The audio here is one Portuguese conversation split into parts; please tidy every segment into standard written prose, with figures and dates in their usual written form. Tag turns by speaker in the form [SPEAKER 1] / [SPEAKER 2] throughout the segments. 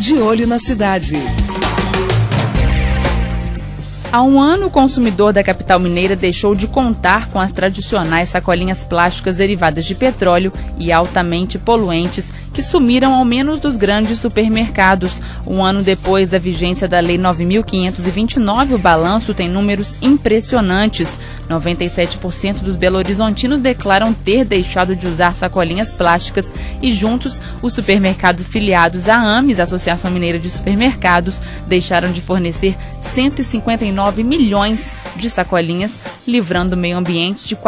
[SPEAKER 1] De Olho na Cidade.
[SPEAKER 2] Há um ano, o consumidor da capital mineira deixou de contar com as tradicionais sacolinhas plásticas derivadas de petróleo e altamente poluentes que sumiram ao menos dos grandes supermercados. Um ano depois da vigência da Lei 9.529, o balanço tem números impressionantes. 97% dos belo-horizontinos declaram ter deixado de usar sacolinhas plásticas e juntos, os supermercados filiados à AMES, Associação Mineira de Supermercados, deixaram de fornecer 159 milhões de sacolinhas, livrando o meio ambiente de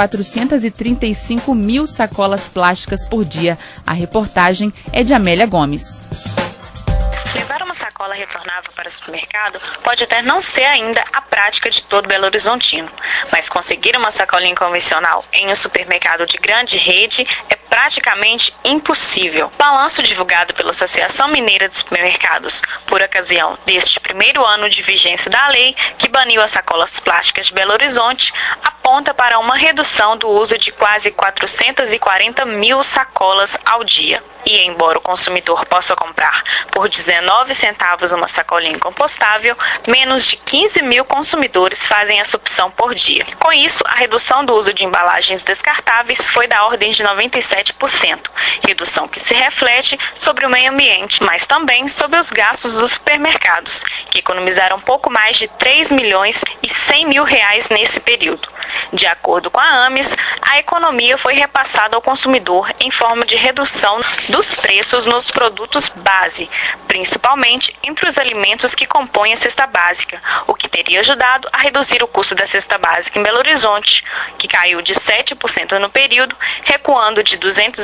[SPEAKER 2] 435 mil sacolas plásticas por dia. A reportagem é de Amélia Gomes.
[SPEAKER 3] Levar uma sacola retornável para o supermercado pode até não ser ainda a prática de todo belo-horizontino, mas conseguir uma sacolinha convencional em um supermercado de grande rede é praticamente impossível. O balanço divulgado pela Associação Mineira de Supermercados, por ocasião deste primeiro ano de vigência da lei que baniu as sacolas plásticas de Belo Horizonte, aponta para uma redução do uso de quase 440 mil sacolas ao dia. E embora o consumidor possa comprar por 19 centavos uma sacolinha compostável, menos de 15 mil consumidores fazem essa opção por dia. Com isso, a redução do uso de embalagens descartáveis foi da ordem de 97%, redução que se reflete sobre o meio ambiente, mas também sobre os gastos dos supermercados, que economizaram pouco mais de 3 milhões e 100 mil reais nesse período. De acordo com a AMES, a economia foi repassada ao consumidor em forma de redução dos preços nos produtos base, principalmente entre os alimentos que compõem a cesta básica, o que teria ajudado a reduzir o custo da cesta básica em Belo Horizonte, que caiu de 7% no período, recuando de R$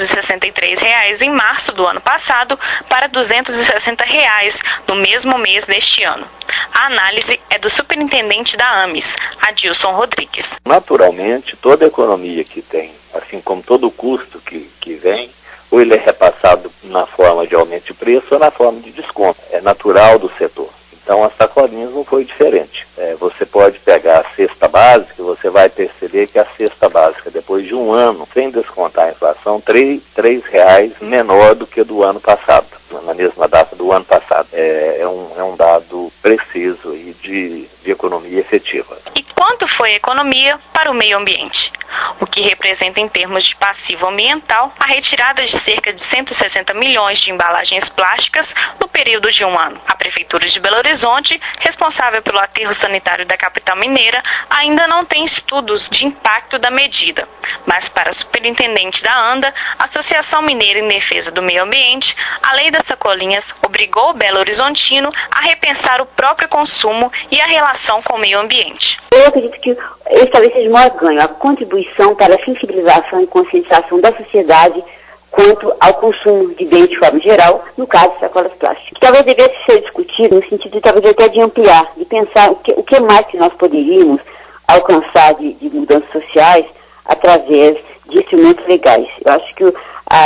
[SPEAKER 3] 263 em março do ano passado para R$ 260 no mesmo mês deste ano. A análise é do superintendente da AMES, Adilson Rodrigues.
[SPEAKER 4] Naturalmente, toda a economia que tem, assim como todo o custo que vem, ou ele é repassado na forma de aumento de preço ou na forma de desconto. É natural do setor. Então, as sacolinhas não foi diferente. Você pode pegar a cesta básica, você vai perceber que a cesta básica, depois de um ano, sem descontar a inflação, R$ 3 menor do que do ano passado, na mesma data do ano passado. É um dado preciso aí de economia efetiva.
[SPEAKER 3] E quanto foi a economia para o meio ambiente? O que representa em termos de passivo ambiental a retirada de cerca de 160 milhões de embalagens plásticas no período de um ano. A Prefeitura de Belo Horizonte, responsável pelo aterro sanitário da capital mineira, ainda não tem estudos de impacto da medida. Mas para a superintendente da ANDA, Associação Mineira em Defesa do Meio Ambiente, a lei das sacolinhas obrigou o Belo Horizontino a repensar o próprio consumo e a relação com o meio ambiente.
[SPEAKER 5] Eu acredito que esse talvez seja o maior ganho, a contribuição para a sensibilização e conscientização da sociedade quanto ao consumo de bens de forma geral, no caso de sacolas plásticas. Talvez devesse ser discutido no sentido de talvez até de ampliar, de pensar o que mais que nós poderíamos alcançar de mudanças sociais através de instrumentos legais. Eu acho que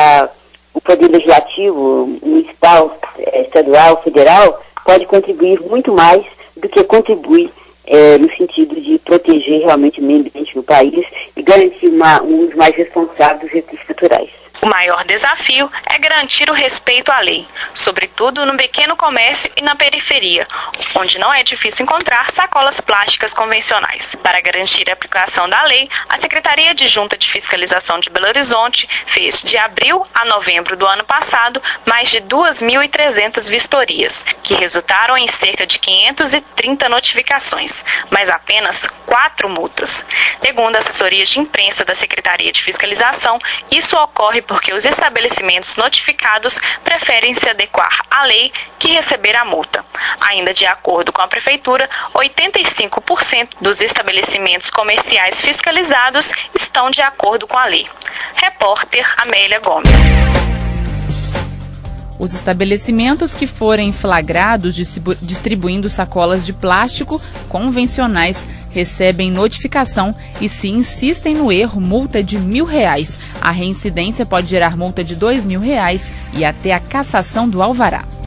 [SPEAKER 5] o Poder Legislativo, municipal, estadual, federal, pode contribuir muito mais do que contribui no sentido de proteger realmente o meio ambiente no país e garantir um uso mais responsável dos recursos naturais.
[SPEAKER 3] O maior desafio é garantir o respeito à lei, sobretudo no pequeno comércio e na periferia, onde não é difícil encontrar sacolas plásticas convencionais. Para garantir a aplicação da lei, a Secretaria Adjunta de Fiscalização de Belo Horizonte fez, de abril a novembro do ano passado, mais de 2.300 vistorias, que resultaram em cerca de 530 notificações, mas apenas 4 multas. Segundo a assessoria de imprensa da Secretaria de Fiscalização, isso ocorre porque os estabelecimentos notificados preferem se adequar à lei que receber a multa. Ainda de acordo com a Prefeitura, 85% dos estabelecimentos comerciais fiscalizados estão de acordo com a lei. Repórter Amélia Gomes.
[SPEAKER 2] Os estabelecimentos que forem flagrados distribuindo sacolas de plástico convencionais recebem notificação e, se insistem no erro, multa de R$ 1.000. A reincidência pode gerar multa de R$ 2.000 e até a cassação do alvará.